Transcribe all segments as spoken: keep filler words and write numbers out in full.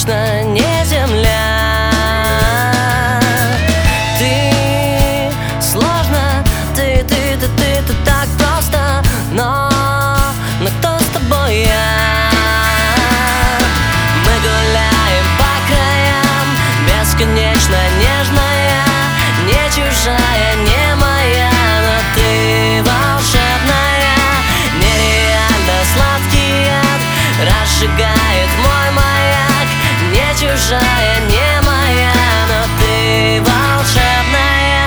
точно не земля. Ты сложно, ты, ты, ты, ты, ты так просто, но, но кто с тобой я? Мы гуляем по краям, бесконечно нежная, не чужая, не моя, но ты волшебная. Нереально сладкий яд разжигает мой маяк, не чужая, не моя, но ты волшебная.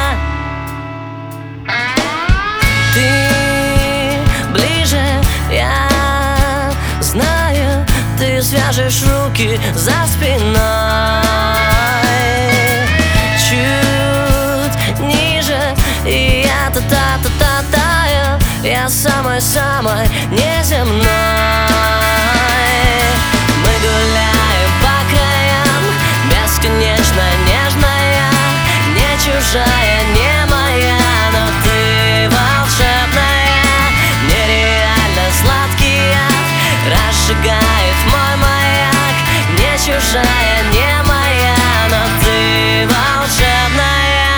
Ты ближе, я знаю, ты свяжешь руки за спиной. Чуть ниже, и я та-та-та-та-таю, я самой-самой неземной. Мы гуляем по краям, бесконечно нежная, не чужая, не моя, но ты волшебная. Нереально сладкий яд разжигает мой маяк, не чужая, не моя, но ты волшебная.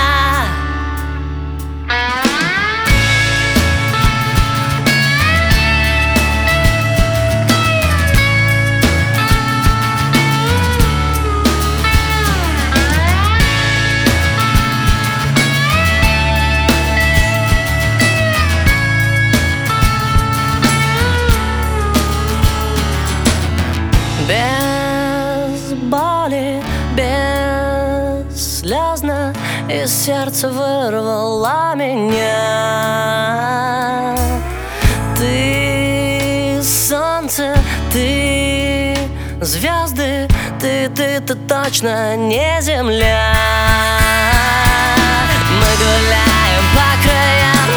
Без боли, бесслезно из сердца вырвала меня. Ты солнце, ты звезды, ты, ты, ты точно не земля. Мы гуляем по краям,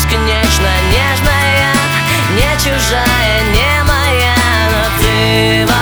бесконечно нежная, не чужая, не моя, но ты